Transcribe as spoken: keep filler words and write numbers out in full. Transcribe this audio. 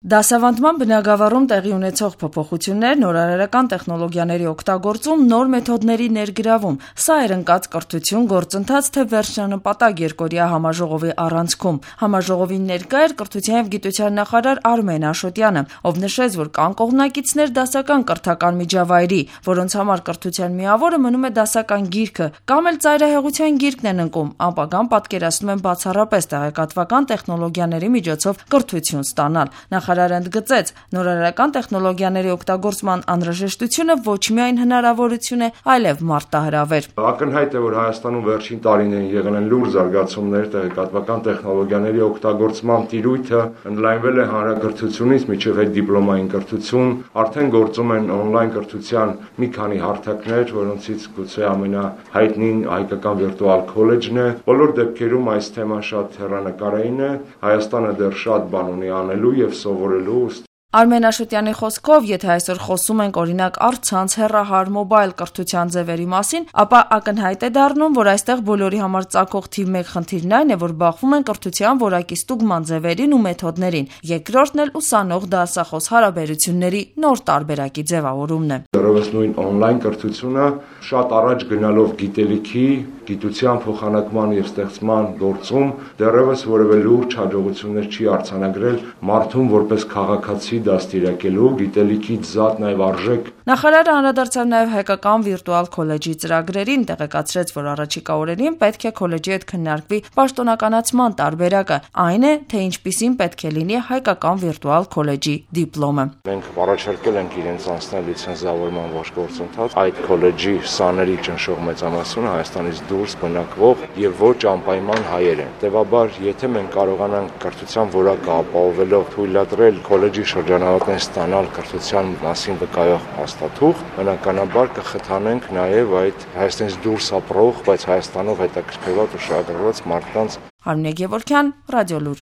Դասավանդման բնագավառում տեղի ունեցող փոփոխություններ, նորարարական տեխնոլոգիաների օգտագործում, նոր մեթոդների ներգրավում։ Սա էր ընկած կրթություն գործընթաց, թե վերջնանպատակ երկօրյա համաժողովի առանցքում։ Համաժողովին ներկա էր կրթության և գիտության նախարար Արմեն Աշոտյանը, ով նշեց, որ կան կողմնակիցներ դասական կրթական միջավայրի, որոնց համար կրթության միավորը մնում է դասական գիրքը, կամ էլ ծայրահեղության գիրկն են ընկում, ապագան պատկերացնում են բացառապես տեղեկատվական տեխնոլոգիաների միջոցով կրթություն ստանալ։ Նախարարը ընդգծեց, նորարարական տեխնոլոգիաների օգտագործման անհրաժեշտությունը ոչ միայն հնարավորություն է, այլև մարտահրավեր։ Ակնհայտ է, որ Հայաստանում վերջին տարիներին եղել են լուրջ զարգացումներ տեղեկատվական տեխնոլոգիաների օգտագործման տիրույթը ընդլայնվել է հանրակրթությունից մինչև հետդիպլոմային կրթություն, արդեն գործում են օնլայն կրթության մի քանի հարթակներ, որոնցից գուցե ամենահայտնին հայկական վիրտուալ քոլեջն է։ Բոլոր դեպքերում այս թեման շատ հեռանկարային է, Հայաստանը դեռ շատ բան ունի անելու եւ սովորելու։ Արմեն Աշոտյանի խոսքով, եթե այսօր խոսում ենք օրինակ առցանց, հեռահար, մոբայլ կրթության ձևերի մասին, ապա ակնհայտ է դառնում, որ այստեղ բոլորի համար ծագող թիվ մեկ խնդիրն այն է, որ բախվում են կրթության որակի ստուգման ձևերին ու մեթոդներին, երկրորդն էլ ուսանող դասախոս հարաբերությունների նոր տարբերակի ձևավորումն է։ Դեռևս նույն օնլայն կրթությունը շատ առաջ գնալով գիտելիքի, գիտության փոխանակման եւ ստեղծման գործում դեռևս որևէ լուրջ հաջողություններ չի արձանագրել մարդուն որպես քաղաքացի դաստիարակելու, գիտելիքից զատ նաև արժեք։ Նախարարը անդրադարձավ նաև հայկական վիրտուալ քոլեջի ծրագրերին, տեղեկացրեց, որ առաջիկա օրերին պետք է քոլեջի հետ քննարկվի պաշտոնականացման տարբերակը, այն է, թե ինչպիսին պետք է լինի հայկական վիրտուալ քոլեջի դիպլոմը։ Մենք առաջարկել ենք իրենց անցնել լիցենզավորման ողջ գործընթաց, այդ քոլեջի սաների ճնշող մեծամասնությունը Հայաստանից դուրս բնակվող եւ ոչ անպայման հայեր են։ Տևաբար, եթե մենք կարողանանք կրթության որակը ապահովելով թույլատրել քոլեջի շրջանավարտին ստանալ կրթության մասին վկայող հաստատող, բնականաբար կխթանենք նաև այդ Հայաստանից դուրս ապրող, բայց Հայաստանով հետաքրքրված ու շահագրգռված մարդկանց։ Արմինե Գևորգյան, Ռադիոլուր։